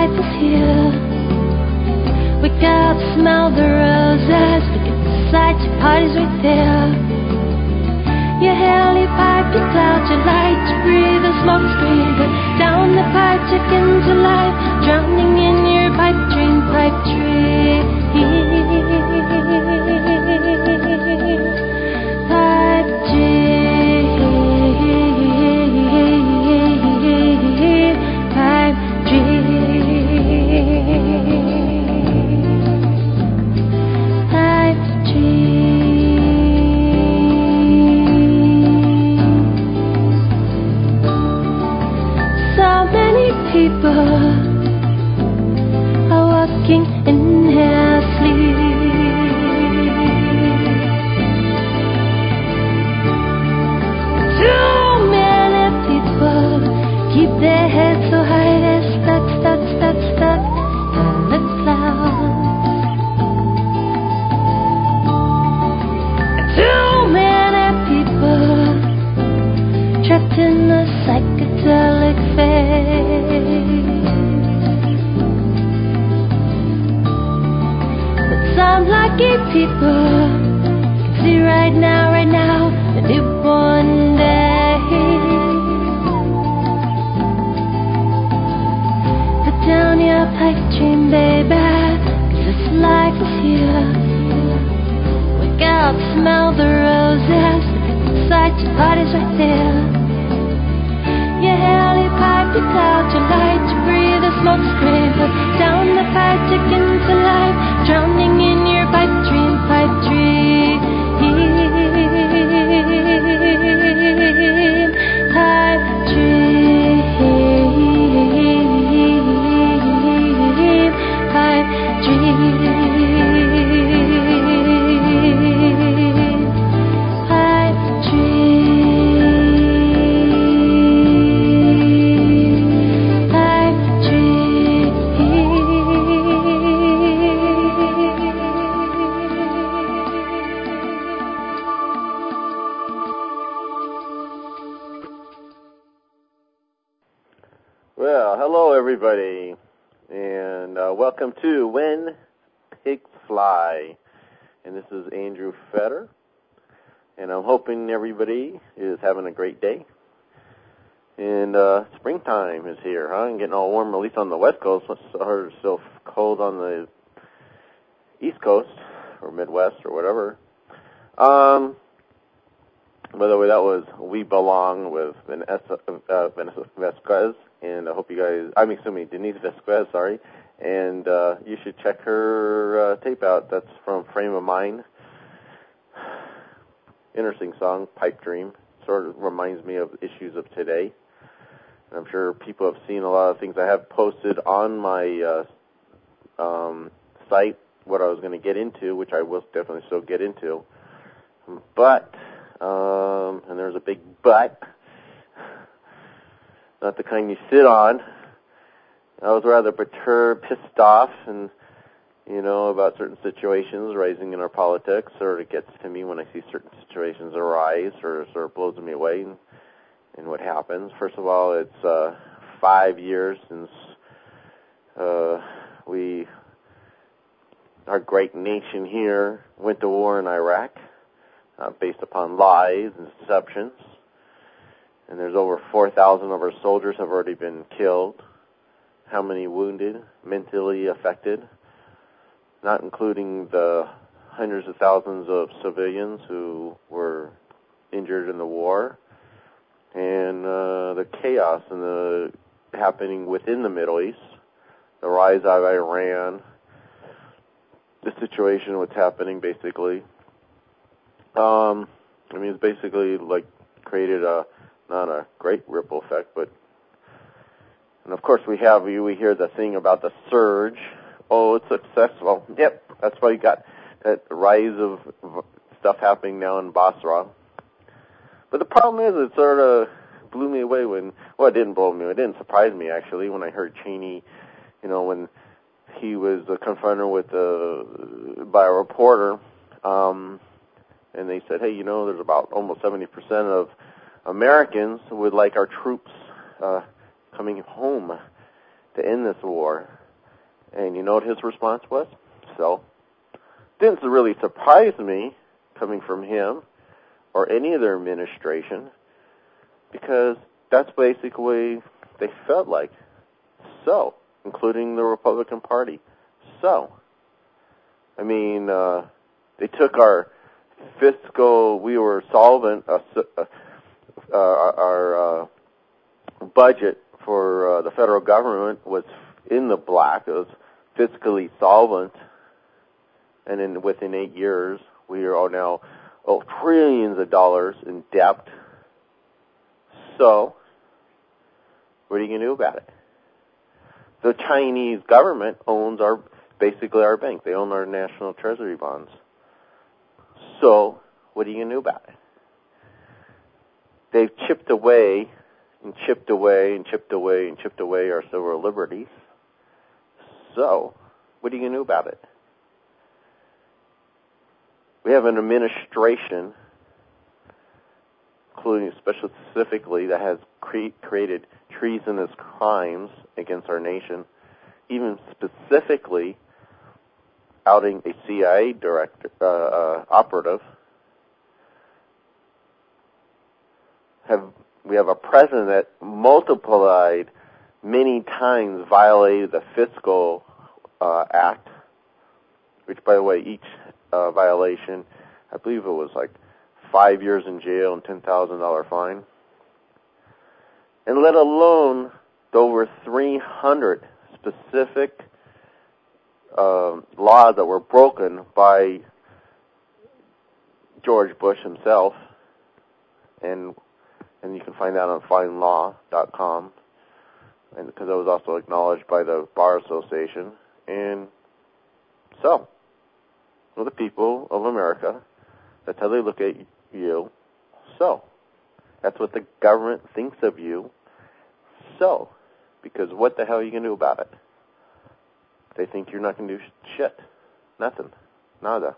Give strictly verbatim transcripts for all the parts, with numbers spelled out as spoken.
life is here. Wake up, smell the roses. Look at the sights, your party's right there. You hail, you pipe, you cloud, you light, you breathe a smoke screen. Put down the pipe, check into life, drowning in your pipe dream, pipe dream. Pipe dream, pipe dream, pipe dream. So many people are walking in their sleep. Too many people keep their heads so high they're stuck, stuck, stuck, stuck in the clouds. Too many people trapped in the psychedelic phase. But some lucky people can see right now, right now, the newborn day. Put down your pipe dream, baby, 'cause this life is here. Wake up, smell the roses. Look at the sights, your party's right there. You hail, you pipe, you cloud, you light, you breathe a smoke screen. Put down the pipe, check into life, drowning in your pipe dream, pipe dream. Pipe dream, pipe dream, pipe dream, pipe dream. Well, hello everybody, and uh, welcome to When Pigs Fly. And this is Andrew Fetter, and I'm hoping everybody is having a great day. And uh, springtime is here, huh? And getting all warm, at least on the West Coast. It's so, so cold on the East Coast or Midwest or whatever. Um, by the way, that was We Belong with Vanessa, uh, Vanessa Vasquez. And I hope you guys, I'm assuming Denise Vasquez, sorry. And uh, you should check her uh, tape out. That's from Frame of Mind. Interesting song, Pipe Dream. Sort of reminds me of issues of today. And I'm sure people have seen a lot of things I have posted on my uh, um, site, what I was going to get into, which I will definitely still get into. But, um, and there's a big but, not the kind you sit on. I was rather perturbed, pissed off, and, you know, about certain situations rising in our politics. Sort of gets to me when I see certain situations arise, or sort of blows me away in, in what happens. First of all, it's uh, five years since uh, we, our great nation here, went to war in Iraq, uh, based upon lies and deceptions. And there's over four thousand of our soldiers have already been killed. How many wounded, mentally affected, not including the hundreds of thousands of civilians who were injured in the war, and uh, the chaos and the happening within the Middle East, the rise of Iran, the situation, what's happening basically. Um, I mean, it's basically like created a not a great ripple effect, but, and of course we have, we hear the thing about the surge. Oh, it's successful. Yep, that's why you got that rise of stuff happening now in Basra. But the problem is, it sort of blew me away when, well, it didn't blow me away, it didn't surprise me actually, when I heard Cheney, you know, when he was uh, confronted with, uh, by a reporter, um, and they said, hey, you know, there's about almost seventy percent of Americans would like our troops uh, coming home to end this war. And you know what his response was? So, didn't really surprise me coming from him or any of their administration, because that's basically they felt like. So, including the Republican Party. So, I mean, uh, they took our fiscal, we were solvent, uh, uh, uh, our uh, budget for uh, the federal government was in the black. It was fiscally solvent. And in, within eight years, we are all now oh, trillions of dollars in debt. So, what are you going to do about it? The Chinese government owns our, basically our bank. They own our national treasury bonds. So, what are you going to do about it? They've chipped away and chipped away and chipped away and chipped away our civil liberties. So, what are you going to do about it? We have an administration, including especially specifically, that has cre- created treasonous crimes against our nation, even specifically outing a C I A director, uh, uh, operative. Have we have a president that multiplied many times violated the Fiscal uh, Act, which, by the way, each uh, violation, I believe it was like five years in jail and ten thousand dollars fine, and let alone the over three hundred specific uh, laws that were broken by George Bush himself, and and you can find that on fine law dot com, and because that was also acknowledged by the Bar Association. And so, well, the people of America, that's how they look at you. So, that's what the government thinks of you. So, because what the hell are you going to do about it? They think you're not going to do shit. Nothing. Nada.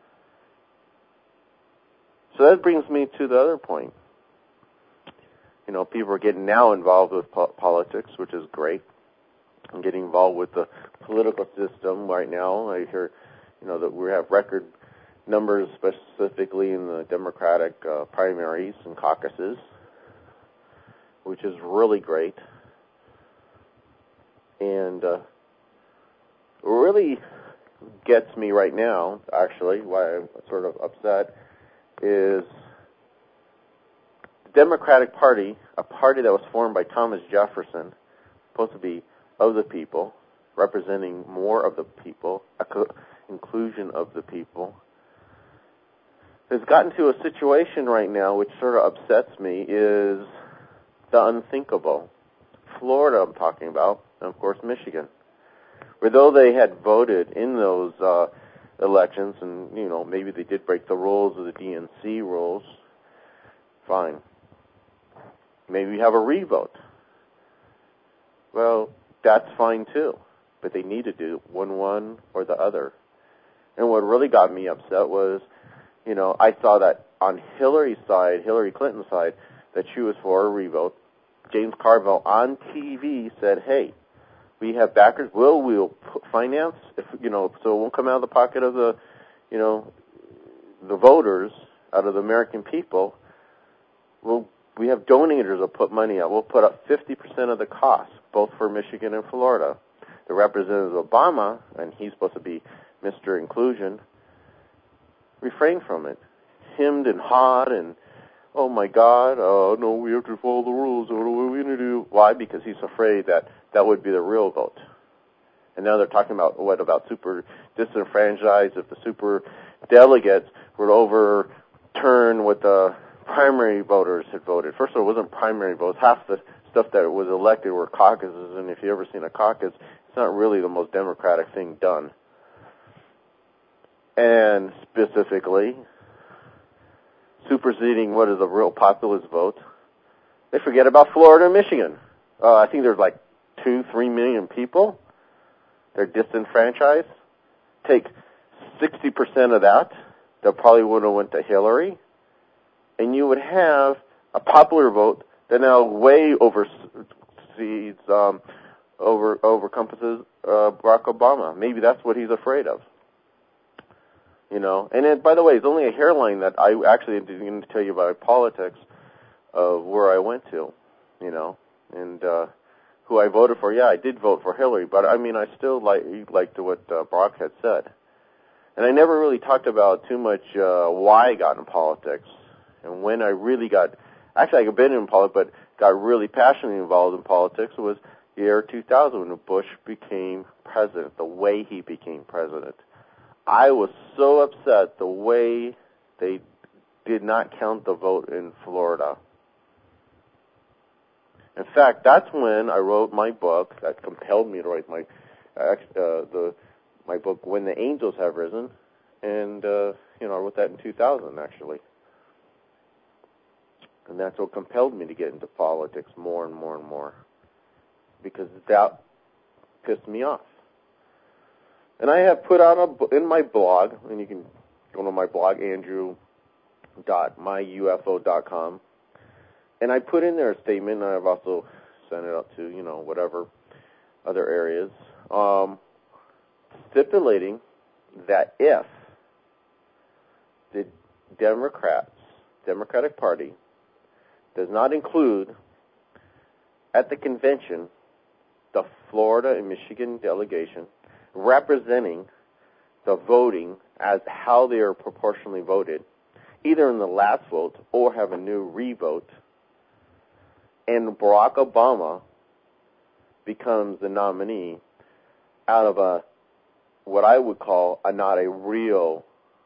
So that brings me to the other point. You know, people are getting now involved with po- politics, which is great. And getting involved with the political system right now. I hear, you know, that we have record numbers, specifically in the Democratic uh, primaries and caucuses, which is really great. And uh, what really gets me right now, actually, why I'm sort of upset, is the Democratic Party, a party that was formed by Thomas Jefferson, supposed to be of the people, representing more of the people, inclusion of the people, has gotten to a situation right now which sort of upsets me, is the unthinkable. Florida, I'm talking about, and of course Michigan, where though they had voted in those uh, elections, and you know maybe they did break the rules of the D N C rules, fine. Maybe we have a revote. Well, that's fine too, but they need to do one one or the other. And what really got me upset was, you know, I saw that on Hillary's side, Hillary Clinton's side, that she was for a revote. James Carville on T V said, hey, we have backers, we'll, we'll finance, if, you know, so it won't come out of the pocket of the, you know, the voters, out of the American people. We'll, we have donators that put money out. We'll put up fifty percent of the cost, both for Michigan and Florida. The Representative Obama, and he's supposed to be Mister Inclusion, refrained from it. Hemmed and hawed and, oh my God, oh no, we have to follow the rules. What are we going to do? Why? Because he's afraid that that would be the real vote. And now they're talking about, what about super disenfranchised, if the super delegates were to overturn what the primary voters had voted. First of all, it wasn't primary votes. Half the stuff that was elected were caucuses, and if you've ever seen a caucus, it's not really the most democratic thing done. And specifically, superseding what is a real populist vote, they forget about Florida and Michigan. Uh, I think there's like two, three million people. They're disenfranchised. Take sixty percent of that, that probably would have went to Hillary, and you would have a popular vote that now way oversees um, over overcompasses uh, Barack Obama. Maybe that's what he's afraid of. You know, and it, by the way, it's only a hairline that I actually didn't tell you about politics of where I went to, you know, and uh, who I voted for. Yeah, I did vote for Hillary, but I mean, I still like liked what uh, Barack had said, and I never really talked about too much uh, why I got in politics and when I really got. Actually, I've been in politics, but got really passionately involved in politics was the year two thousand when Bush became president. The way he became president. I was so upset the way they did not count the vote in Florida. In fact, that's when I wrote my book that compelled me to write my uh, the my book When the Angels Have Risen, and uh, you know I wrote that in two thousand actually, and that's what compelled me to get into politics more and more and more because that pissed me off. And I have put out a, in my blog, and you can go to my blog, andrew dot my u f o dot com, and I put in there a statement, and I've also sent it out to, you know, whatever other areas, um, stipulating that if the Democrats, Democratic Party, does not include at the convention the Florida and Michigan delegation, representing the voting as how they are proportionally voted, either in the last vote or have a new revote, and Barack Obama becomes the nominee out of a what I would call a not a real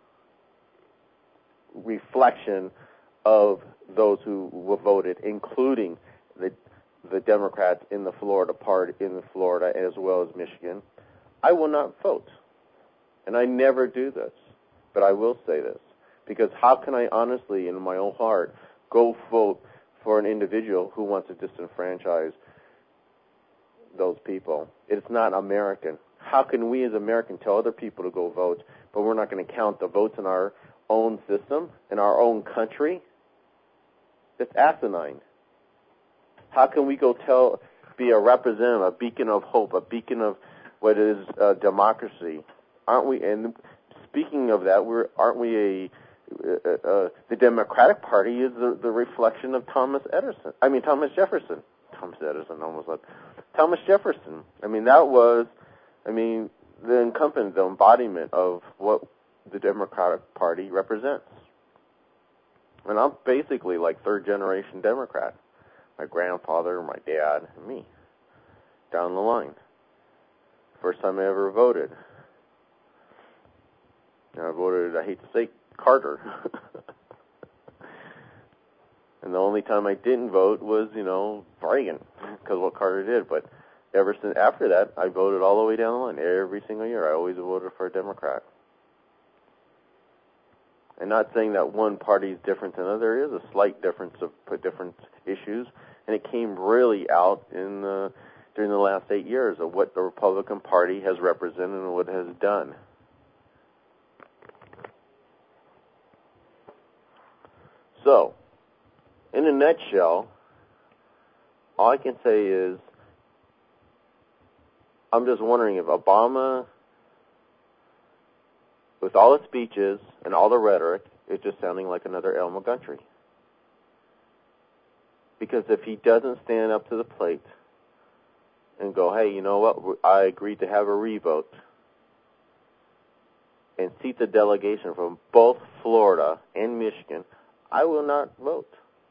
reflection of those who voted, including the the Democrats in the Florida part in Florida as well as Michigan, I will not vote. And I never do this. But I will say this. Because how can I honestly, in my own heart, go vote for an individual who wants to disenfranchise those people? It's not American. How can we as Americans tell other people to go vote, but we're not going to count the votes in our own system, in our own country? It's asinine. How can we go tell, be a representative, a beacon of hope, a beacon of what is uh, democracy? Aren't we? And speaking of that, we're aren't we a uh, uh, the Democratic Party is the, the reflection of Thomas Edison. I mean Thomas Jefferson. Thomas Edison almost like Thomas Jefferson. I mean that was, I mean the incumbent, the embodiment of what the Democratic Party represents. And I'm basically like third generation Democrat. My grandfather, my dad, and me down the line. First time I ever voted. And I voted, I hate to say, Carter. And the only time I didn't vote was, you know, Reagan, because of what Carter did. But ever since after that, I voted all the way down the line. Every single year, I always voted for a Democrat. And not saying that one party is different than another. There is a slight difference of different issues, and it came really out in the during the last eight years of what the Republican Party has represented and what it has done. So, in a nutshell, all I can say is I'm just wondering if Obama, with all his speeches and all the rhetoric, is just sounding like another El Montgomery. Because if he doesn't stand up to the plate and go, hey, you know what, I agreed to have a revote and seat the delegation from both Florida and Michigan, I will not vote.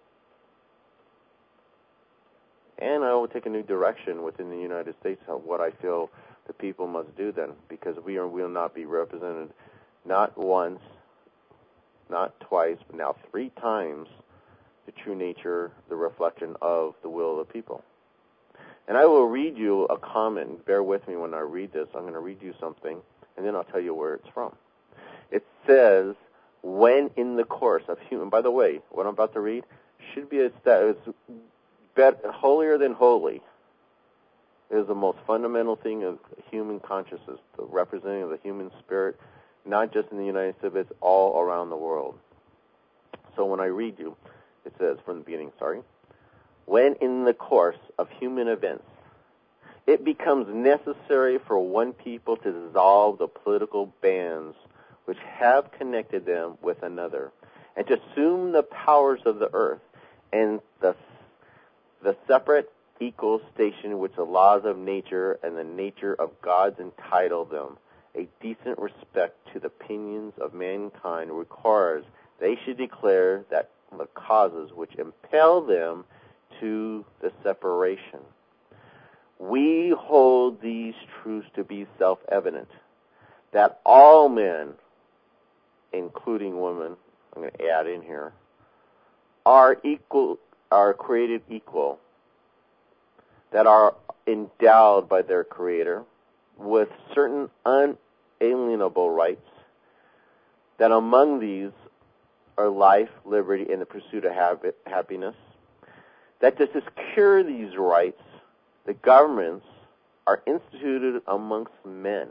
And I will take a new direction within the United States of what I feel the people must do then, because we are, will not be represented not once, not twice, but now three times the true nature, the reflection of the will of the people. And I will read you a comment. Bear with me when I read this. I'm going to read you something, and then I'll tell you where it's from. It says, when in the course of human... By the way, what I'm about to read should be a stat. It's bet, holier than holy. It is the most fundamental thing of human consciousness, the representing of the human spirit, not just in the United States, but all around the world. So when I read you, it says from the beginning, sorry, when in the course of human events, it becomes necessary for one people to dissolve the political bands which have connected them with another, and to assume the powers of the earth and the, the separate equal station which the laws of nature and the nature of gods entitle them. A decent respect to the opinions of mankind requires they should declare that the causes which impel them to the separation. We hold these truths to be self-evident, that all men, including women, I'm going to add in here, are equal, are created equal, that are endowed by their Creator with certain unalienable rights, that among these are life, liberty, and the pursuit of habit, happiness, that to secure these rights, the governments are instituted amongst men,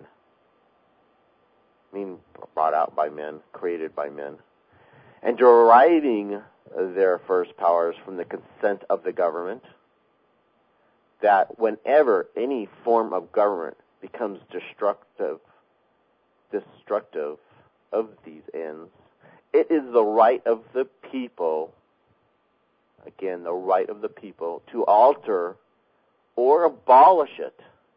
I mean brought out by men, created by men, and deriving their first powers from the consent of the government, that whenever any form of government becomes destructive, destructive of these ends, it is the right of the people, again, the right of the people, to alter or abolish it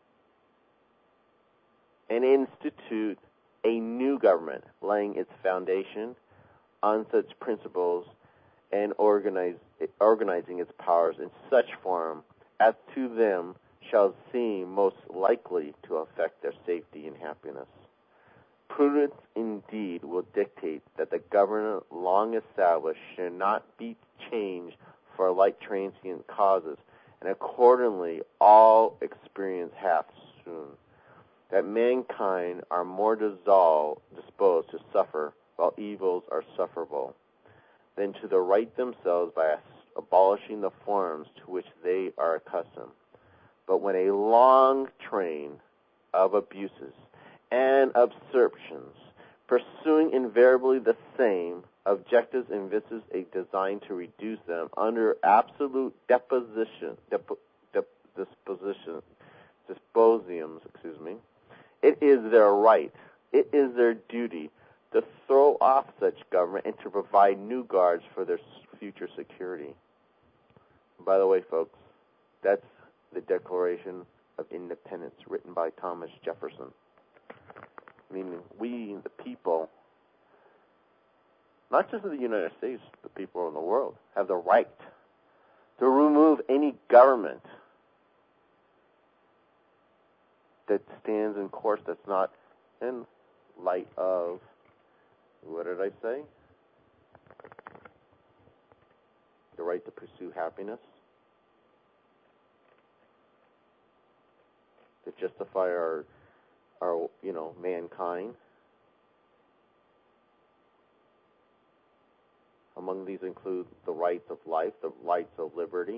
and institute a new government, laying its foundation on such principles and organize, organizing its powers in such form as to them shall seem most likely to affect their safety and happiness. Prudence indeed will dictate that the government long established should not be changed for like transient causes, and accordingly all experience hath soon, that mankind are more dissolved, disposed to suffer, while evils are sufferable, than to the right themselves by abolishing the forms to which they are accustomed. But when a long train of abuses and usurpations, pursuing invariably the same objectives, envisages a design to reduce them under absolute deposition, dep, dep, disposition, disposiums, excuse me, it is their right, it is their duty to throw off such government and to provide new guards for their future security. By the way, folks, that's the Declaration of Independence written by Thomas Jefferson. Meaning we, the people, not just in the United States, the people in the world, have the right to remove any government that stands in course that's not in light of, what did I say? The right to pursue happiness, to justify our, our, you know, mankind. Among these include the rights of life, the rights of liberty.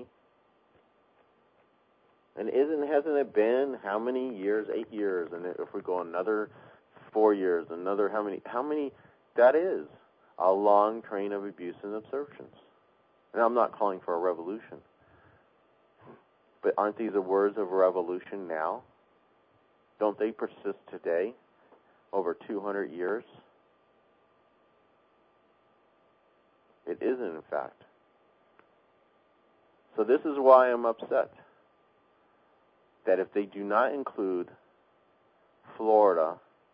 And isn't hasn't it been how many years? Eight years, and if we go another four years, another how many? How many? That is a long train of abuse and absorptions. And I'm not calling for a revolution, but aren't these the words of revolution now? Don't they persist today, over two hundred years? It isn't, in fact. So this is why I'm upset that if they do not include Florida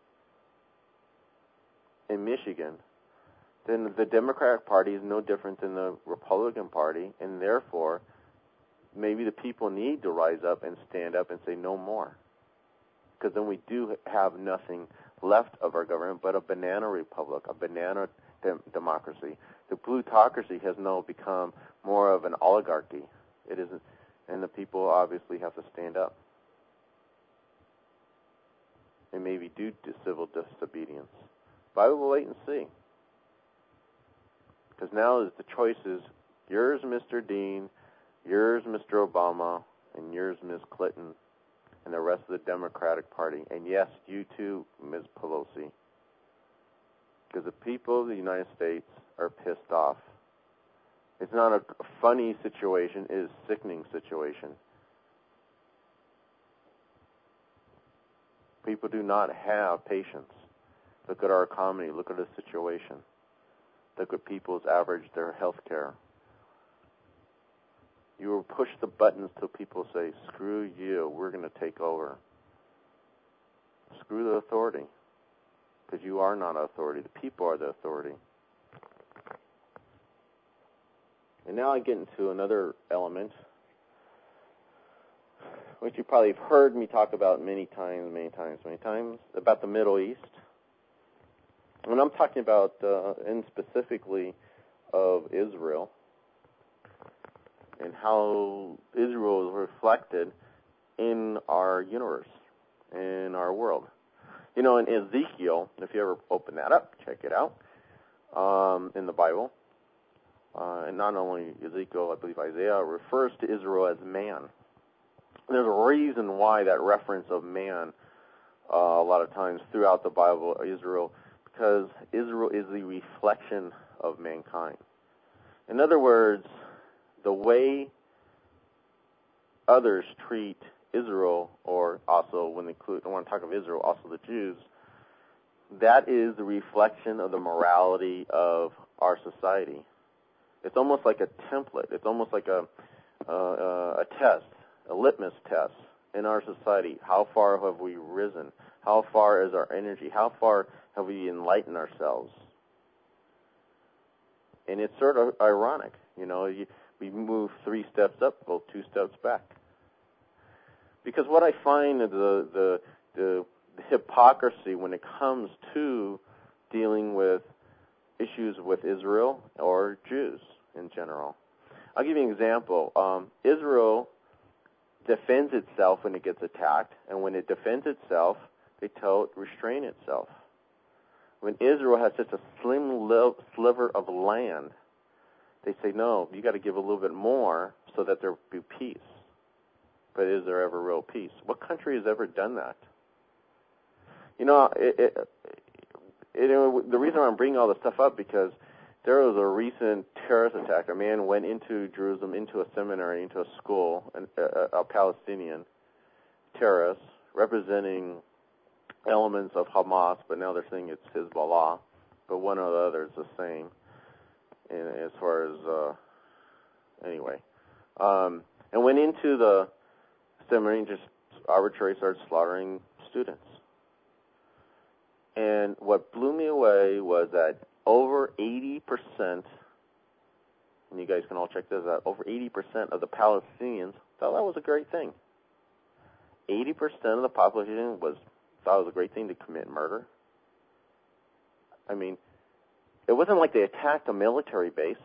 and Michigan, then the Democratic Party is no different than the Republican Party, and therefore maybe the people need to rise up and stand up and say no more. Because then we do have nothing left of our government but a banana republic, a banana dem- democracy. The plutocracy has now become more of an oligarchy. It isn't, and the people obviously have to stand up and maybe do civil disobedience. But we will wait and see. Because now is the choices, yours, Mister Dean, yours, Mister Obama, and yours, Miz Clinton, and the rest of the Democratic Party. And yes, you too, Miz Pelosi. Because the people of the United States are pissed off. It's not a funny situation, it is a sickening situation. People do not have patience. Look at our economy. Look at the situation. Look at people's average, their health care. You will push the buttons till people say, screw you, we're going to take over. Screw the authority. Because you are not authority. The people are the authority. And now I get into another element, which you probably have heard me talk about many times, many times, many times, about the Middle East. And I'm talking about, uh, and specifically of Israel, and how Israel is reflected in our universe, in our world. You know, in Ezekiel, if you ever open that up, check it out, um, in the Bible, uh, and not only Ezekiel, I believe Isaiah refers to Israel as man. There's a reason why that reference of man, uh, a lot of times throughout the Bible, Israel, because Israel is the reflection of mankind. In other words, the way others treat Israel, or also when they include, I want to talk of Israel, also the Jews, that is the reflection of the morality of our society. It's almost like a template. It's almost like a uh, a test, a litmus test in our society. How far have we risen? How far is our energy? How far have we enlightened ourselves? And it's sort of ironic, you know. You, we move three steps up, go two steps back. Because what I find is the, the the the hypocrisy when it comes to dealing with issues with Israel or Jews in general. I'll give you an example. Um, Israel defends itself when it gets attacked, and when it defends itself, they tell it to restrain itself. When Israel has such a slim li- sliver of land, they say, no, you got to give a little bit more so that there be peace. But is there ever real peace? What country has ever done that? You know, it, it, it, it, the reason I'm bringing all this stuff up because there was a recent terrorist attack. A man went into Jerusalem, into a seminary, into a school, an, a, a Palestinian terrorist representing elements of Hamas, but now they're saying it's Hezbollah, but one or the other is the same. And as far as, uh, anyway, um, and went into the seminary and just arbitrarily started slaughtering students. And what blew me away was that over eighty percent, and you guys can all check this out, over eighty percent of the Palestinians thought that was a great thing. eighty percent of the population was thought it was a great thing to commit murder. I mean, it wasn't like they attacked a military base.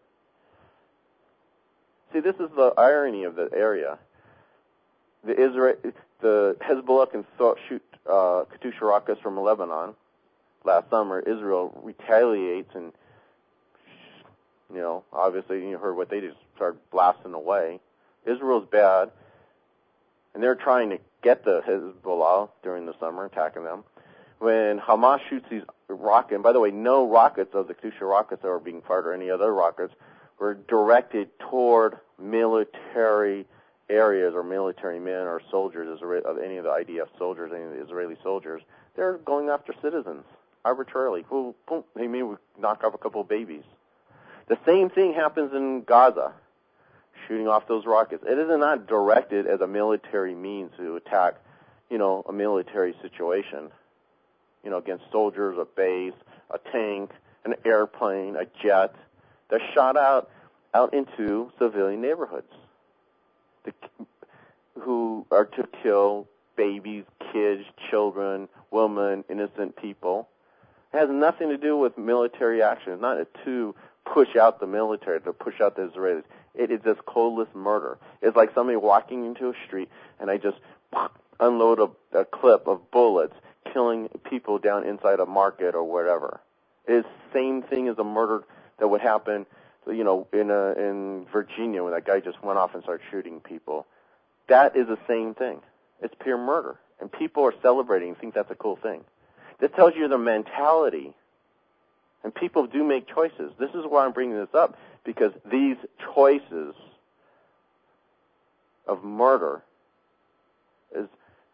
See, this is the irony of the area. The Israel, the Hezbollah can th- shoot uh, Katyusha rockets from Lebanon. Last summer, Israel retaliates and, you know, obviously you heard what they just started blasting away. Israel's bad, and they're trying to get the Hezbollah during the summer, attacking them. When Hamas shoots these rockets, and by the way, no rockets of the Katyusha rockets that were being fired or any other rockets were directed toward military areas or military men or soldiers, of any of the I D F soldiers, any of the Israeli soldiers. They're going after citizens arbitrarily. Boom, boom, they may knock off a couple of babies. The same thing happens in Gaza, shooting off those rockets. It is not directed as a military means to attack, you know, a military situation, you know, against soldiers, a base, a tank, an airplane, a jet. They're shot out out into civilian neighborhoods the, who are to kill babies, kids, children, women, innocent people. It has nothing to do with military action. It's not to push out the military, to push out the Israelis. It is just coldless murder. It's like somebody walking into a street and I just unload a, a clip of bullets, killing people down inside a market or whatever. It is the same thing as a murder that would happen, you know, in a, in Virginia when that guy just went off and started shooting people. That is the same thing. It's pure murder. And people are celebrating and think that's a cool thing. This tells you their mentality. And people do make choices. This is why I'm bringing this up, because these choices of murder is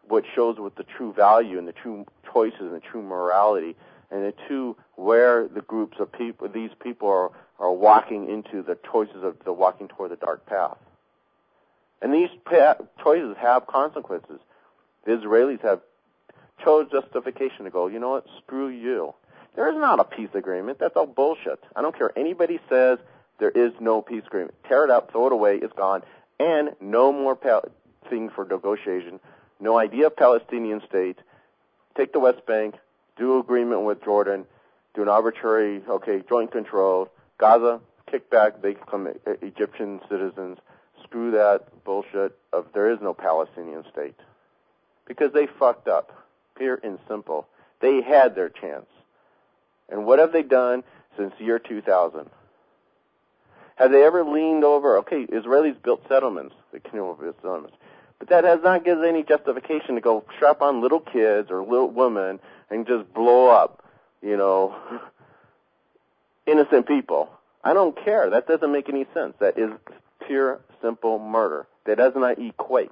what shows what the true value and the true choices and the true morality and the two where the groups of people, these people are, are walking into the choices of the walking toward the dark path. And these pa- choices have consequences. The Israelis have chose justification to go, you know what, screw you. There is not a peace agreement. That's all bullshit. I don't care. Anybody says there is no peace agreement. Tear it up, throw it away, it's gone. And no more pa- thing for negotiation. No idea of Palestinian state. Take the West Bank, do agreement with Jordan, do an arbitrary, okay, joint control. Gaza, kick back, they become Egyptian citizens. Screw that bullshit of there is no Palestinian state. Because they fucked up, pure and simple. They had their chance. And what have they done since the year two thousand? Have they ever leaned over, okay, Israelis built settlements, they can build settlements, but that has not given any justification to go strap on little kids or little women and just blow up, you know, innocent people. I don't care. That doesn't make any sense. That is pure, simple murder. That does not equate.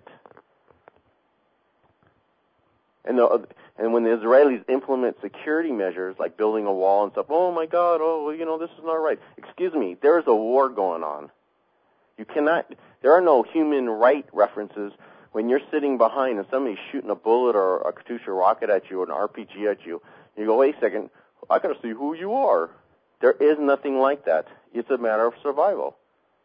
And the, and when the Israelis implement security measures like building a wall and stuff, oh my God, oh, you know, this is not right. Excuse me, there is a war going on. You cannot, there are no human right references when you're sitting behind and somebody's shooting a bullet or a Katyusha rocket at you or an R P G at you. You go, wait a second, I gotta see who you are. There is nothing like that. It's a matter of survival.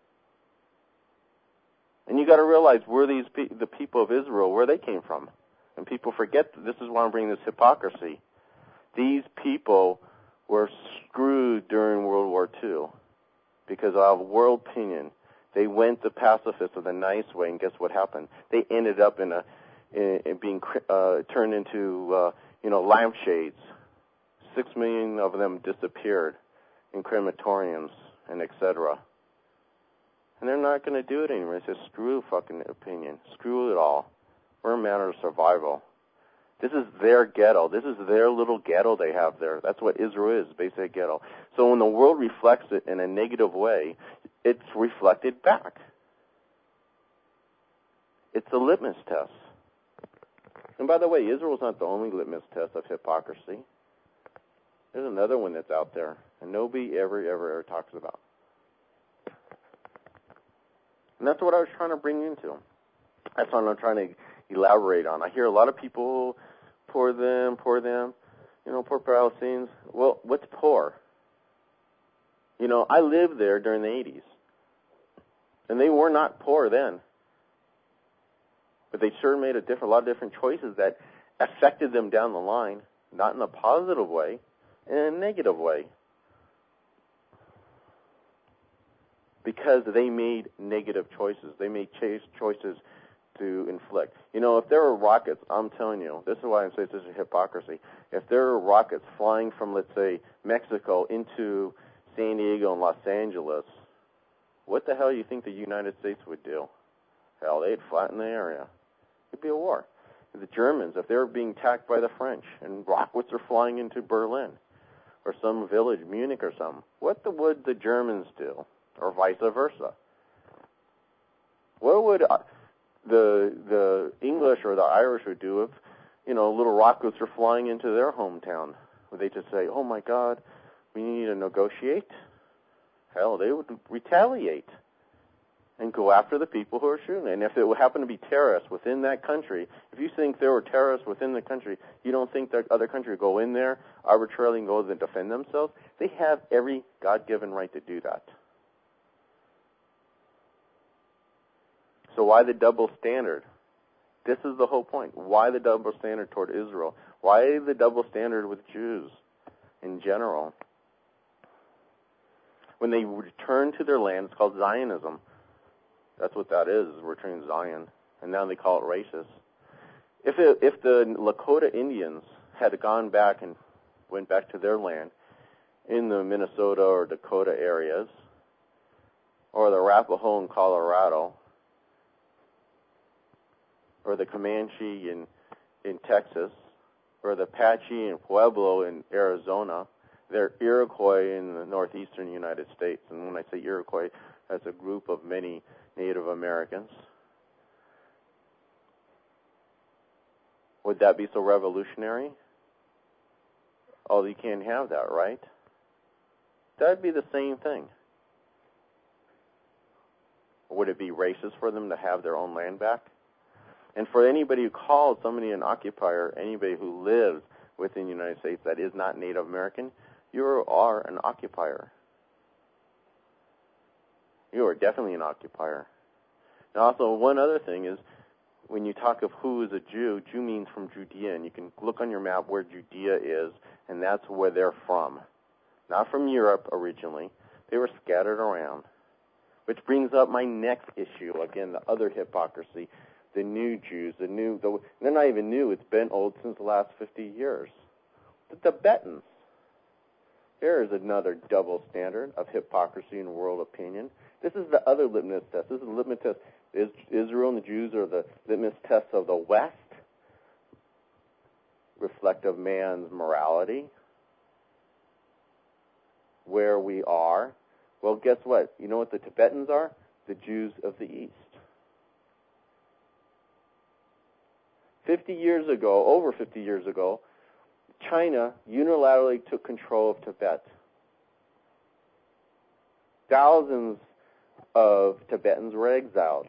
And you gotta realize where these, pe- the people of Israel, where they came from. And people forget that this is why I'm bringing this hypocrisy. These people were screwed during World War Two because of world opinion. They went the pacifist or the nice way, and guess what happened? They ended up in a in, in being uh, turned into uh, you know lampshades. Six million of them disappeared in crematoriums and et cetera. And they're not going to do it anymore. It's just screw fucking opinion. Screw it all. We're a matter of survival. This is their ghetto. This is their little ghetto they have there. That's what Israel is, basically a ghetto. So when the world reflects it in a negative way, it's reflected back. It's a litmus test. And by the way, Israel's not the only litmus test of hypocrisy. There's another one that's out there, and nobody ever, ever, ever talks about. And that's what I was trying to bring into. That's what I'm trying to elaborate on. I hear a lot of people, poor them, poor them, you know, poor Palestinians. Well, what's poor? You know, I lived there during the eighties, and they were not poor then. But they sure made a different, a lot of different choices that affected them down the line, not in a positive way, in a negative way. Because they made negative choices. They made choices to inflict. You know, if there were rockets, I'm telling you, this is why I say it's such a hypocrisy. If there were rockets flying from, let's say, Mexico into San Diego and Los Angeles, what the hell do you think the United States would do? Hell, they'd flatten the area. It'd be a war. The Germans, if they were being attacked by the French and rockets are flying into Berlin or some village, Munich or something, what the, would the Germans do? Or vice versa? What would... Uh, the the English or the Irish would do if, you know, little rockets are flying into their hometown? Would they just say, oh, my God, we need to negotiate? Hell, they would retaliate and go after the people who are shooting. And if it would happen to be terrorists within that country, if you think there were terrorists within the country, you don't think that other country would go in there arbitrarily and go and defend themselves? They have every God-given right to do that. So why the double standard? This is the whole point. Why the double standard toward Israel? Why the double standard with Jews in general? When they return to their land, it's called Zionism. That's what that is, is returning to Zion. And now they call it racist. If it, if the Lakota Indians had gone back and went back to their land in the Minnesota or Dakota areas, or the Arapaho in Colorado, or the Comanche in in Texas, or the Apache in Pueblo in Arizona, they're Iroquois in the northeastern United States. And when I say Iroquois, that's a group of many Native Americans. Would that be so revolutionary? Oh, you can't have that, right? That'd be the same thing. Would it be racist for them to have their own land back? And for anybody who calls somebody an occupier, anybody who lives within the United States that is not Native American, you are an occupier. You are definitely an occupier. And also, one other thing is, when you talk of who is a Jew, Jew means from Judea, and you can look on your map where Judea is, and that's where they're from. Not from Europe originally. They were scattered around. Which brings up my next issue, again, the other hypocrisy. The new Jews, the new, the, they're not even new, it's been old since the last fifty years. The Tibetans. There is another double standard of hypocrisy and world opinion. This is the other litmus test. This is the litmus test. Is Israel and the Jews are the litmus test of the West, reflect of man's morality, where we are. Well, guess what? You know what the Tibetans are? The Jews of the East. Fifty years ago, over fifty years ago, China unilaterally took control of Tibet. Thousands of Tibetans were exiled.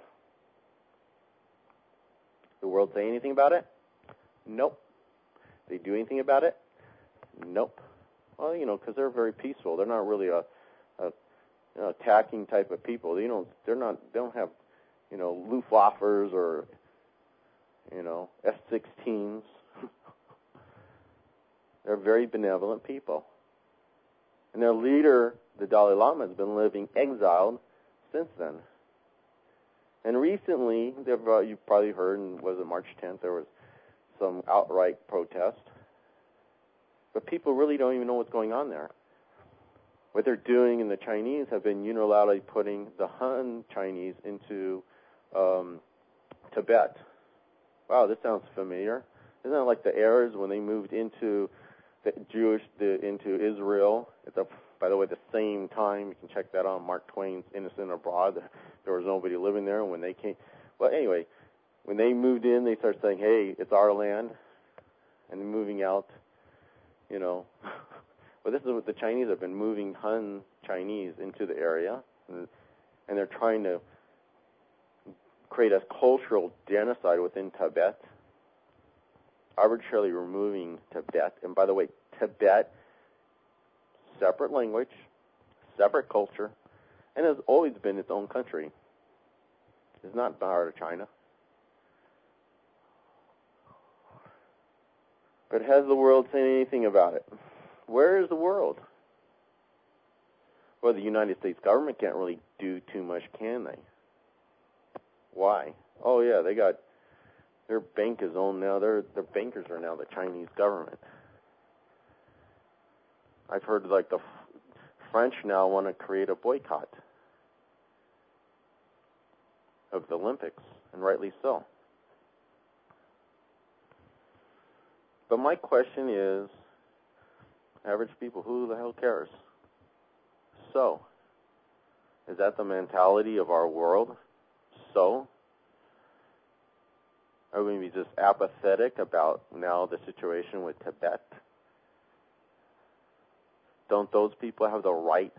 The world say anything about it? Nope. They do anything about it? Nope. Well, you know, because they're very peaceful. They're not really a, a you know, attacking type of people. You know, they're not. They don't have, you know, Luftwaffes or, you know, F sixteens. They're very benevolent people. And their leader, the Dalai Lama, has been living exiled since then. And recently, uh, you've probably heard, and was it March tenth, there was some outright protest. But people really don't even know what's going on there. What they're doing, and the Chinese have been unilaterally putting the Han Chinese into um, Tibet. Wow, this sounds familiar. Isn't that like the Arabs when they moved into the Jewish, the, into Israel? It's a, by the way, the same time. You can check that on Mark Twain's Innocent Abroad. There was nobody living there when they came. Well, anyway, when they moved in, they started saying, "Hey, it's our land," and moving out. You know, well, this is what the Chinese have been moving Han Chinese into the area, and, and they're trying to create a cultural genocide within Tibet, arbitrarily removing Tibet. And by the way, Tibet, separate language, separate culture, and has always been its own country. It's not part of China. But has the world said anything about it? Where is the world? Well, the United States government can't really do too much, can they? Why? Oh, yeah, they got, their bank is owned now, their, their bankers are now the Chinese government. I've heard, like, the French now want to create a boycott of the Olympics, and rightly so. But my question is, average people, who the hell cares? So, is that the mentality of our world? So, are we going to be just apathetic about now the situation with Tibet? Don't those people have the right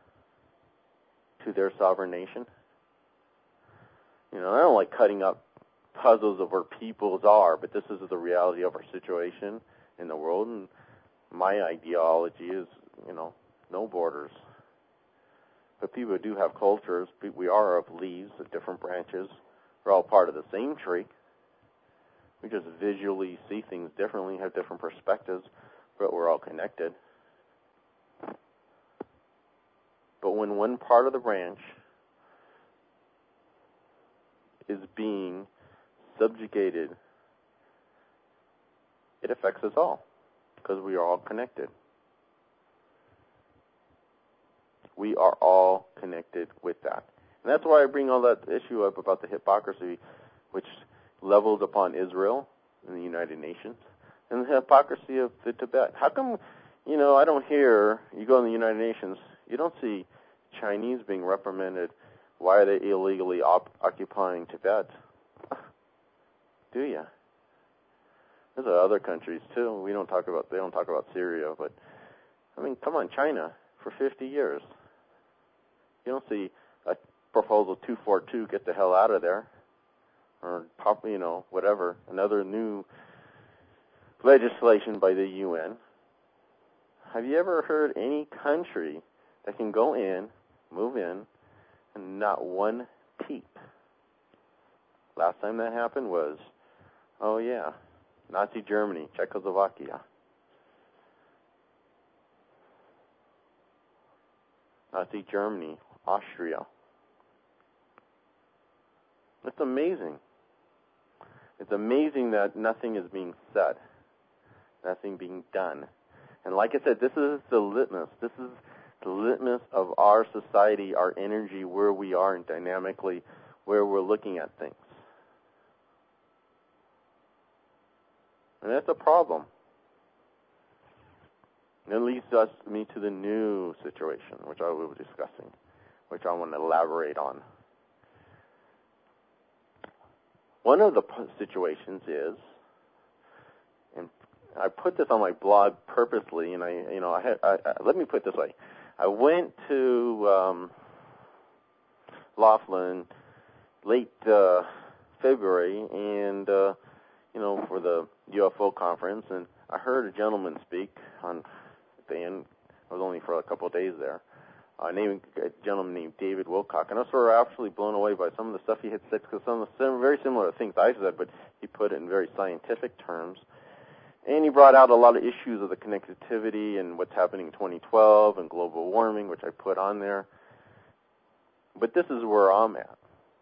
to their sovereign nation? You know, I don't like cutting up puzzles of where peoples are, but this is the reality of our situation in the world, and my ideology is, you know, no borders. But people do have cultures. We are of leaves of different branches. We're all part of the same tree. We just visually see things differently, have different perspectives, but we're all connected. But when one part of the branch is being subjugated, it affects us all because we are all connected. We are all connected with that. And that's why I bring all that issue up about the hypocrisy which levels upon Israel and the United Nations and the hypocrisy of the Tibet. How come, you know, I don't hear, you go in the United Nations, you don't see Chinese being reprimanded. Why are they illegally op- occupying Tibet? Do you? There's other countries too. We don't talk about. They don't talk about Syria, but I mean, come on, China for fifty years. You don't see a proposal two forty-two, get the hell out of there, or pop, you know, whatever, another new legislation by the U N. Have you ever heard any country that can go in, move in, and not one peep? Last time that happened was, oh yeah, Nazi Germany, Czechoslovakia. Nazi Germany, Austria. It's amazing. It's amazing that nothing is being said, nothing being done. And like I said, this is the litmus. This is the litmus of our society, our energy, where we are, and dynamically where we're looking at things. And that's a problem. And it leads us, me to the new situation, which I will be discussing, which I want to elaborate on. One of the situations is, and I put this on my blog purposely, and I, you know, I had, I, I, let me put it this way. I went to um, Laughlin late uh, February, and uh, you know, for the U F O conference, and I heard a gentleman speak on the end. I was only for a couple of days there. Uh, named, a gentleman named David Wilcock, and I was sort of absolutely blown away by some of the stuff he had said, because some of the very similar things I said, but he put it in very scientific terms. And he brought out a lot of issues of the connectivity and what's happening in twenty twelve and global warming, which I put on there. But this is where I'm at.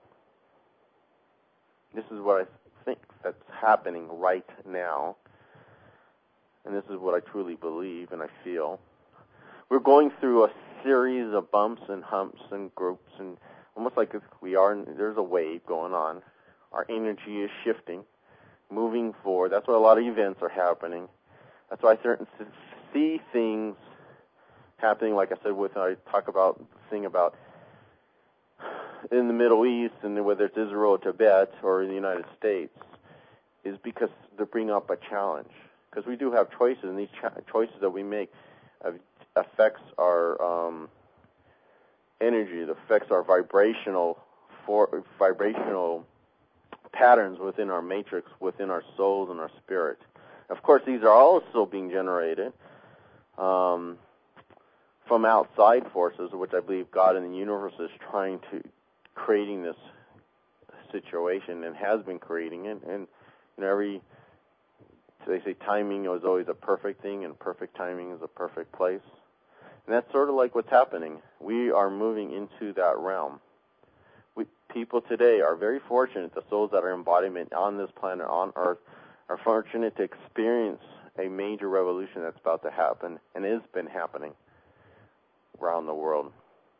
This is what I think that's happening right now. And this is what I truly believe and I feel. We're going through a series of bumps and humps and groups, and almost like we are, there's a wave going on. Our energy is shifting, moving forward. That's why a lot of events are happening. That's why I certain see things happening, like I said, with I talk about the thing about in the Middle East, and whether it's Israel or Tibet or in the United States, is because they're bringing up a challenge. Because we do have choices, and these cha- choices that we make uh, affects our um, energy. It affects our vibrational for, vibrational patterns within our matrix, within our souls and our spirit. Of course, these are also being generated um, from outside forces, which I believe God in the universe is trying to creating this situation and has been creating it. And you know, every they say timing is always a perfect thing, and perfect timing is a perfect place. And that's sort of like what's happening. We are moving into that realm. We, people today are very fortunate, the souls that are embodiment on this planet, on Earth, are fortunate to experience a major revolution that's about to happen and has been happening around the world.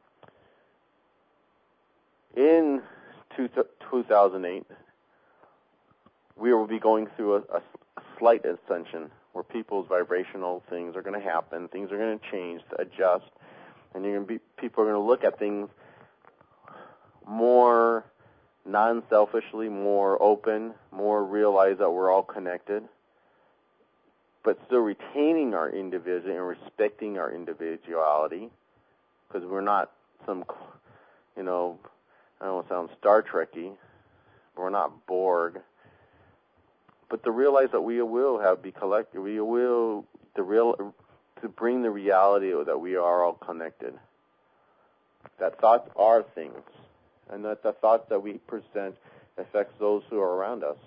In two thousand eight, we will be going through a, a slight ascension where people's vibrational things are going to happen, things are going to change, adjust, and you're going to be, people are going to look at things more non-selfishly, more open, more realize that we're all connected, but still retaining our individuality and respecting our individuality, because we're not some, you know, I don't want to sound Star Trek-y, we're not Borg, but to realize that we will have be collective, we will to real to bring the reality that we are all connected. That thoughts are things, and that the thoughts that we present affects those who are around us.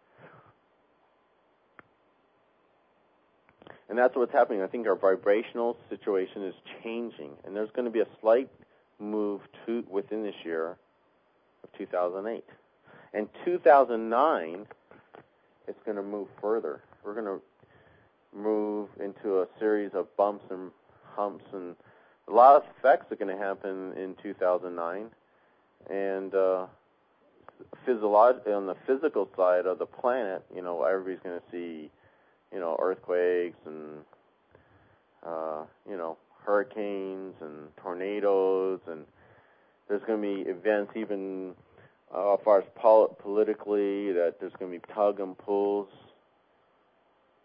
And that's what's happening. I think our vibrational situation is changing, and there's going to be a slight move to within this year of two thousand eight. And two thousand nine, it's going to move further. We're going to move into a series of bumps and humps, and a lot of effects are going to happen in two thousand nine. And uh, physiolog- on the physical side of the planet, you know, everybody's going to see, you know, earthquakes and, uh, you know, hurricanes and tornadoes, and there's going to be events even uh, as far as pol- politically that there's going to be tug and pulls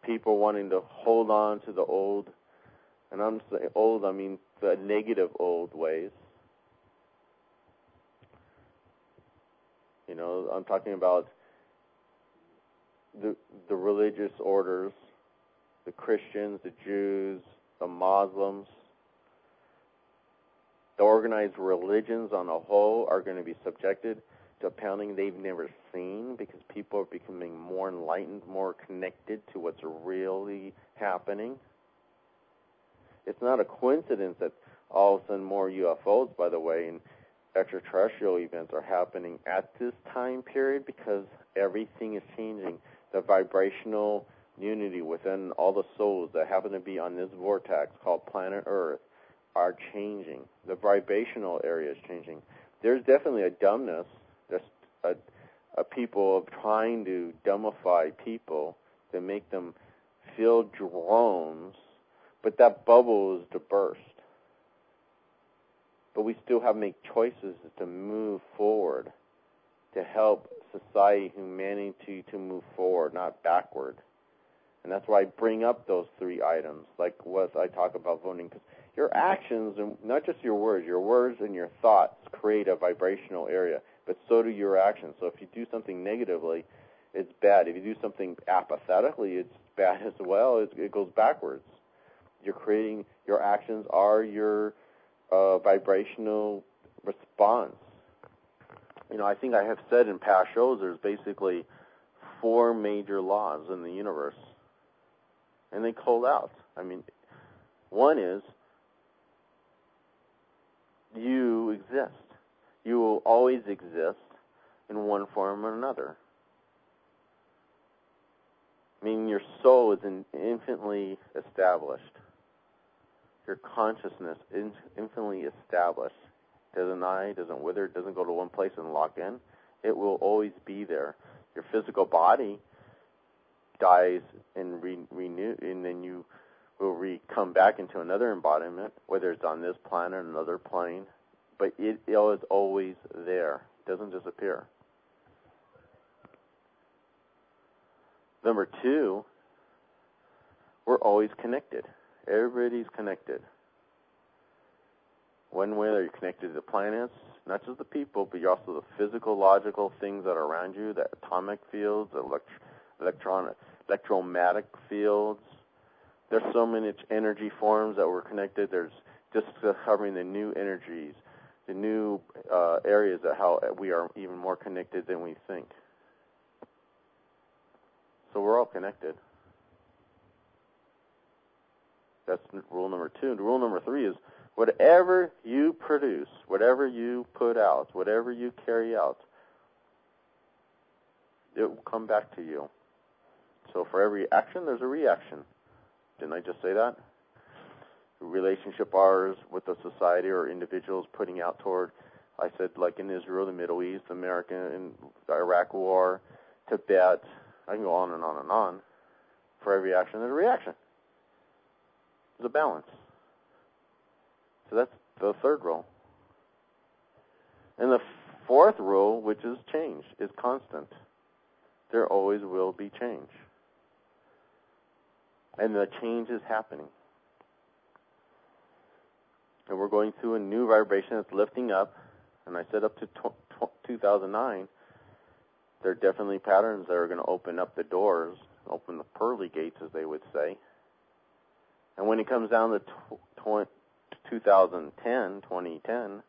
people wanting to hold on to the old, and I'm saying old, I mean the negative old ways. You know, I'm talking about the the religious orders, the Christians, the Jews, the Muslims. The organized religions on a whole are going to be subjected to a pounding they've never seen, because people are becoming more enlightened, more connected to what's really happening. It's not a coincidence that all of a sudden more U F Os, by the way, and extraterrestrial events are happening at this time period, because everything is changing. The vibrational unity within all the souls that happen to be on this vortex called planet Earth are changing. The vibrational area is changing. There's definitely a dumbness. There's a, a people of trying to dumbify people to make them feel drones, but that bubble is to burst. But we still have to make choices to move forward, to help society, humanity to move forward, not backward. And that's why I bring up those three items, like what I talk about voting, because your actions, and not just your words, your words and your thoughts create a vibrational area, but so do your actions. So if you do something negatively, it's bad. If you do something apathetically, it's bad as well. It, it goes backwards. You're creating, your actions are your uh, vibrational response. You know, I think I have said in past shows there's basically four major laws in the universe, and they called out. I mean, one is you exist. You will always exist in one form or another. Meaning your soul is in, infinitely established. Your consciousness is infinitely established. Doesn't die, doesn't wither, doesn't go to one place and lock in. It will always be there. Your physical body dies and re- renew, and then you will re- come back into another embodiment, whether it's on this planet or another plane. But it, it is always there. It doesn't disappear. Number two, we're always connected. Everybody's connected. One way you're connected to the planets, not just the people, but you're also the physical, logical things that are around you, the atomic fields, the elect- electron, electromagnetic fields. There's so many energy forms that we're connected. There's just discovering the new energies, the new uh, areas of how we are even more connected than we think. So we're all connected. That's rule number two. And rule number three is whatever you produce, whatever you put out, whatever you carry out, it will come back to you. So for every action, there's a reaction. Didn't I just say that? Relationship ours with the society or individuals putting out toward, I said, like in Israel, the Middle East, America, and the Iraq War, Tibet, I can go on and on and on. For every action, there's a reaction. There's a balance. So that's the third rule. And the fourth rule, which is change, is constant. There always will be change. And the change is happening. And we're going through a new vibration that's lifting up. And I said up to two thousand nine, there are definitely patterns that are going to open up the doors, open the pearly gates, as they would say. And when it comes down to tw- twenty ten, twenty ten,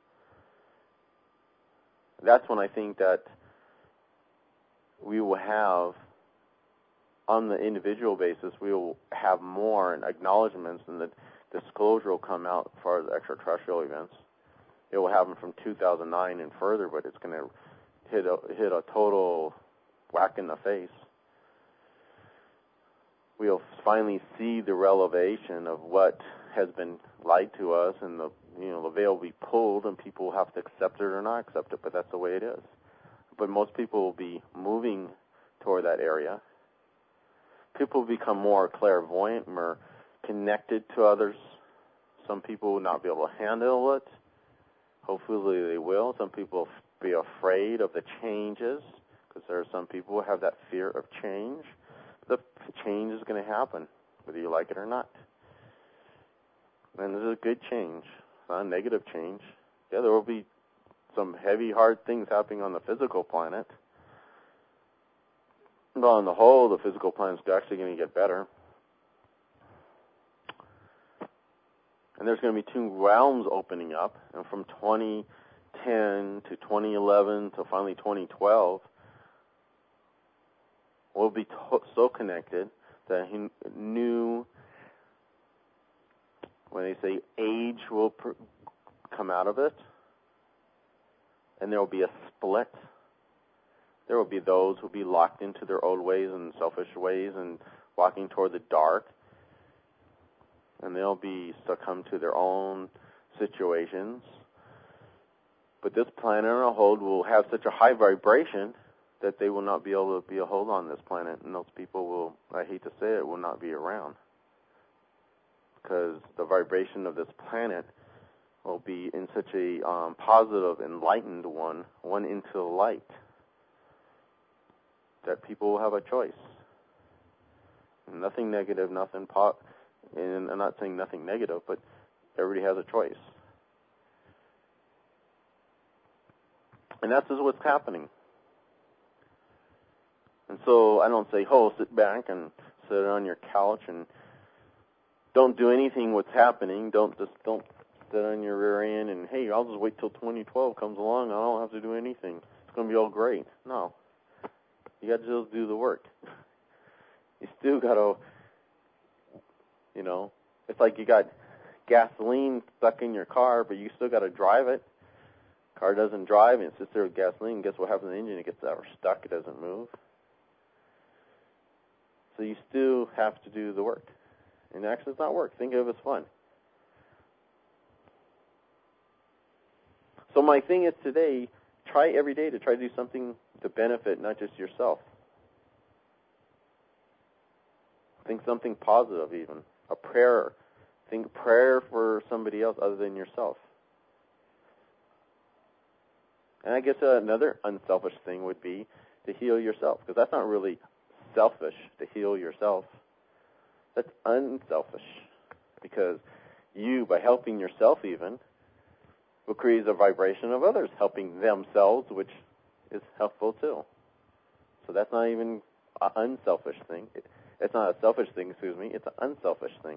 that's when I think that we will have, on the individual basis, we will have more acknowledgments, and the disclosure will come out as far as extraterrestrial events. It will happen from two thousand nine and further, but it's going to hit a, hit a total whack in the face. We'll finally see the revelation of what has been lied to us, and the you know the veil will be pulled, and people will have to accept it or not accept it. But that's the way it is. But most people will be moving toward that area. People will become more clairvoyant, more connected to others. Some people will not be able to handle it. Hopefully they will. Some people will be afraid of the changes, because there are some people who have that fear of change. the change is going to happen, whether you like it or not. And this is a good change, not a negative change. Yeah, there will be some heavy, hard things happening on the physical planet. But on the whole, the physical planet is actually going to get better. And there's going to be two realms opening up. And from twenty ten to twenty eleven to finally twenty twelve, we'll be to- so connected that a new, when they say age will pr- come out of it, and there will be a split. There will be those who will be locked into their old ways and selfish ways and walking toward the dark, and they'll be succumb to their own situations. But this planet on a hold will have such a high vibration that they will not be able to be a hold on this planet, and those people will, I hate to say it, will not be around. Because the vibration of this planet will be in such a um, positive, enlightened one, one into the light, that people will have a choice. Nothing negative, nothing po- and I'm not saying nothing negative, but everybody has a choice. And that's just what's happening. And so I don't say, oh, sit back and sit on your couch and don't do anything what's happening. Don't just don't sit on your rear end and, hey, I'll just wait till twenty twelve comes along. I don't have to do anything. It's going to be all great. No. You got to just do the work. You still got to, you know, it's like you got gasoline stuck in your car, but you still got to drive it. Car doesn't drive and it sits there with gasoline. Guess what happens to the engine? It gets stuck. It doesn't move. So you still have to do the work. And actually, it's not work. Think of it as fun. So my thing is today, try every day to try to do something to benefit not just yourself. Think something positive even. A prayer. Think prayer for somebody else other than yourself. And I guess another unselfish thing would be to heal yourself, because that's not really selfish to heal yourself. That's unselfish, because you, by helping yourself even, will create a vibration of others helping themselves, which is helpful too. So that's not even an unselfish thing. It, it's not a selfish thing, excuse me. It's an unselfish thing.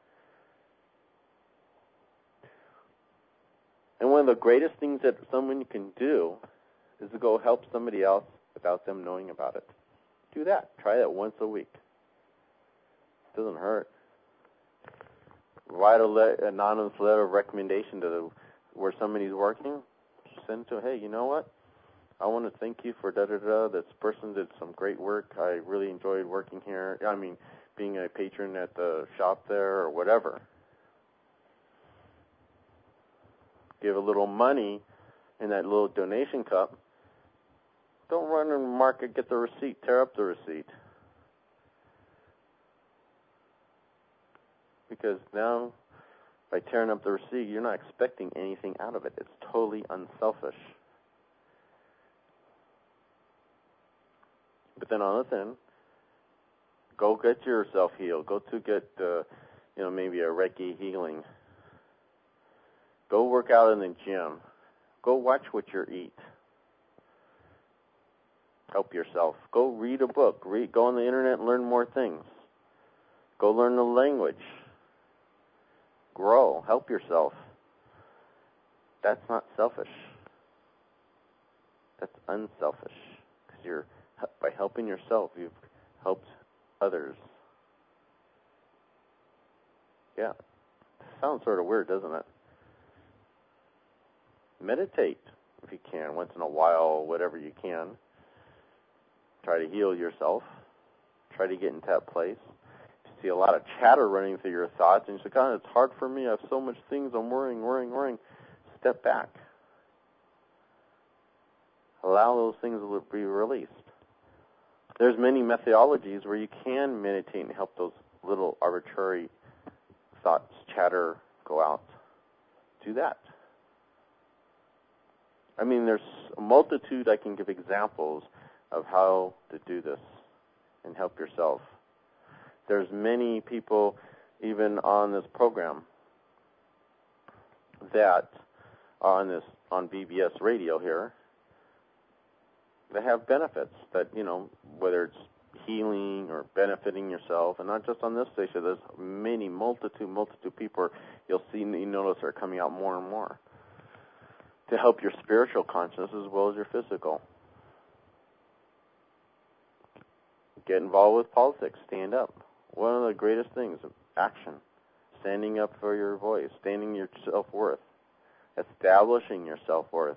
And one of the greatest things that someone can do is to go help somebody else without them knowing about it. Do that. Try that once a week. It doesn't hurt. Write a le- anonymous letter of recommendation to the, where somebody's working. Send to, hey, you know what? I want to thank you for da-da-da. This person did some great work. I really enjoyed working here. I mean, being a patron at the shop there or whatever. Give a little money in that little donation cup. Don't run and mark it, get the receipt, tear up the receipt. Because now, by tearing up the receipt, you're not expecting anything out of it. It's totally unselfish. But then on the other end, go get yourself healed. Go to get, uh, you know, maybe a Reiki healing. Go work out in the gym. Go watch what you eat. Help yourself. Go read a book. Read, go on the internet and learn more things. Go learn the language. Grow. Help yourself. That's not selfish. That's unselfish. Because you're, by helping yourself, you've helped others. Yeah. Sounds sort of weird, doesn't it? Meditate if you can, once in a while, whatever you can. Try to heal yourself. Try to get into that place. You see a lot of chatter running through your thoughts, and you say, God, it's hard for me. I have so much things. I'm worrying, worrying, worrying. Step back. Allow those things to be released. There's many methodologies where you can meditate and help those little arbitrary thoughts, chatter, go out. Do that. I mean, there's a multitude I can give examples of how to do this and help yourself. There's many people, even on this program, that are on this on B B S radio here, that have benefits. That, you know, whether it's healing or benefiting yourself, and not just on this station. There's many multitude, multitude people you'll see, you notice, are coming out more and more to help your spiritual consciousness as well as your physical. Get involved with politics. Stand up. One of the greatest things, action. Standing up for your voice. Standing your self-worth. Establishing your self-worth.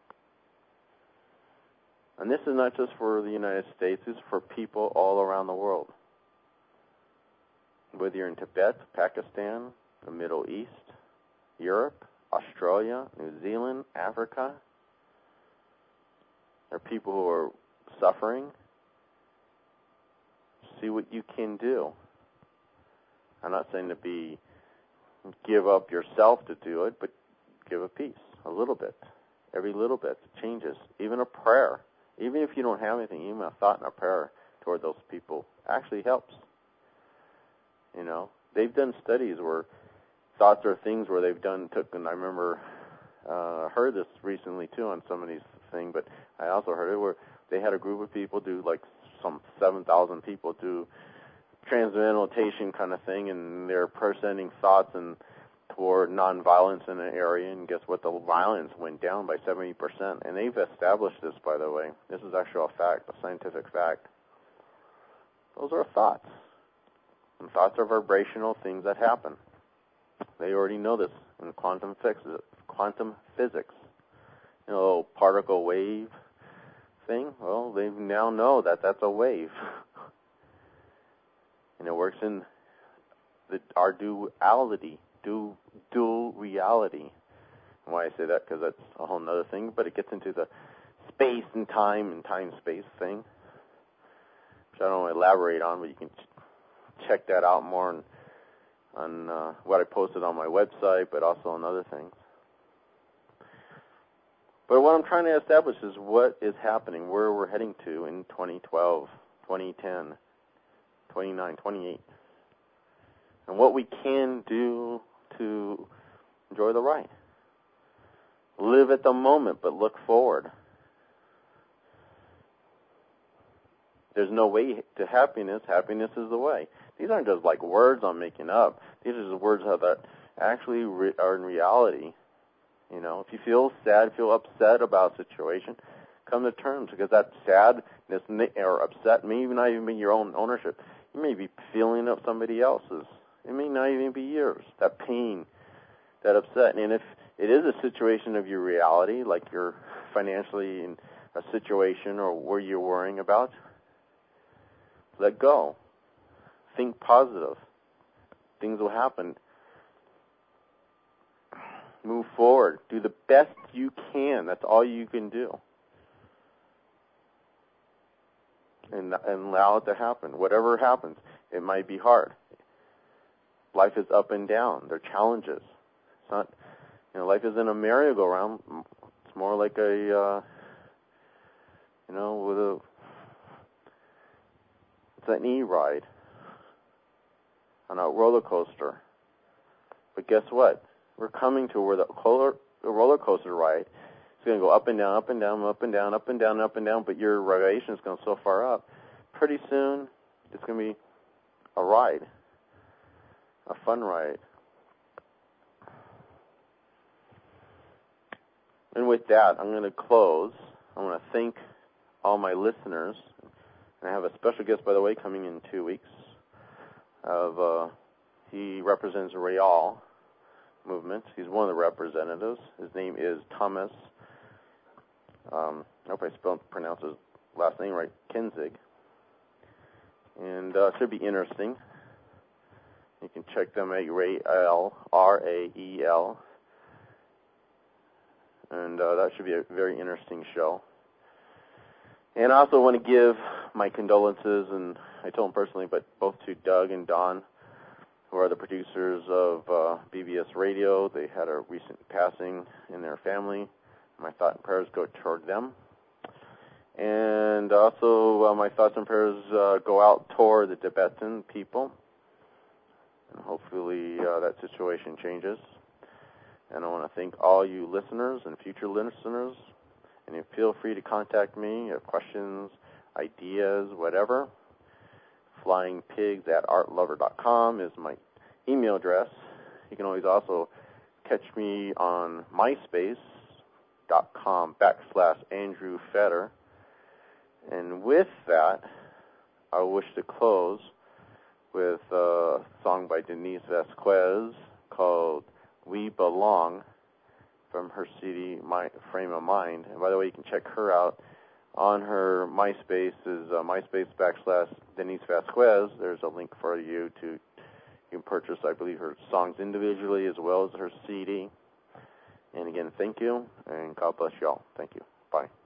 And this is not just for the United States. This is for people all around the world. Whether you're in Tibet, Pakistan, the Middle East, Europe, Australia, New Zealand, Africa. There are people who are suffering. See what you can do. I'm not saying to be give up yourself to do it, but give a piece, a little bit. Every little bit changes. Even a prayer, even if you don't have anything, even a thought and a prayer toward those people actually helps. You know, they've done studies where thoughts are things where they've done took, and I remember uh, heard this recently too on some of these things, but I also heard it where they had a group of people do like some seven thousand people do transcendentation kind of thing, and they're presenting thoughts and toward nonviolence in an area, and guess what? The violence went down by seventy percent. And they've established this, by the way. This is actually a fact, a scientific fact. Those are thoughts. And thoughts are vibrational things that happen. They already know this in quantum physics. Quantum physics. You know, particle wave thing. Well, they now know that that's a wave. And it works in the, our duality. Du, dual reality. And why I say that, because that's a whole other thing, but it gets into the space and time and time-space thing, which I don't want to elaborate on, but you can ch- check that out more on, on uh, what I posted on my website, but also on other things. But what I'm trying to establish is what is happening, where we're heading to in twenty twelve, twenty ten, twenty-nine, twenty-eight, and what we can do to enjoy the ride. Live at the moment, but look forward. There's no way to happiness. Happiness is the way. These aren't just like words I'm making up. These are just words that actually re- are in reality. You know, if you feel sad, feel upset about a situation, come to terms, because that sadness or upset may not even be your own ownership. You may be feeling of somebody else's. It may not even be yours. That pain, that upset. And if it is a situation of your reality, like you're financially in a situation or where you're worrying about, let go. Think positive. Things will happen. Move forward. Do the best you can. That's all you can do. And, and allow it to happen. Whatever happens, it might be hard. Life is up and down. There are challenges. It's not, you know, life isn't a merry-go-round. It's more like a, uh, you know, with a, it's an e-ride on a roller coaster. But guess what? We're coming to where the roller coaster ride is going to go up and down, up and down, up and down, up and down, up and down, but your radiation is going so far up. Pretty soon, it's going to be a ride. A fun ride. And with that, I'm going to close. I want to thank all my listeners. And I have a special guest, by the way, coming in two weeks. Of uh, he represents the Real movement. He's one of the representatives. His name is Thomas. Um, I hope I spelled pronounce his last name right. Kenzig. And uh, it should be interesting. You can check them at Rael, R A E L. And uh, that should be a very interesting show. And I also want to give my condolences, and I told them personally, but both to Doug and Don, who are the producers of uh, B B S Radio. They had a recent passing in their family. My thought and prayers go toward them. And also, uh, my thoughts and prayers uh, go out toward the Tibetan people. And hopefully uh, that situation changes. And I want to thank all you listeners and future listeners. And you feel free to contact me. You have questions, ideas, whatever. flying pigs at art lover dot com is my email address. You can always also catch me on myspace.com backslash Andrew Fetter. And with that, I wish to close with a song by Denise Vasquez called We Belong from her C D, My Frame of Mind. And by the way, you can check her out on her MySpace is uh, MySpace backslash Denise Vasquez. There's a link for you to, you can purchase, I believe, her songs individually as well as her C D. And again, thank you, and God bless y'all. Thank you. Bye.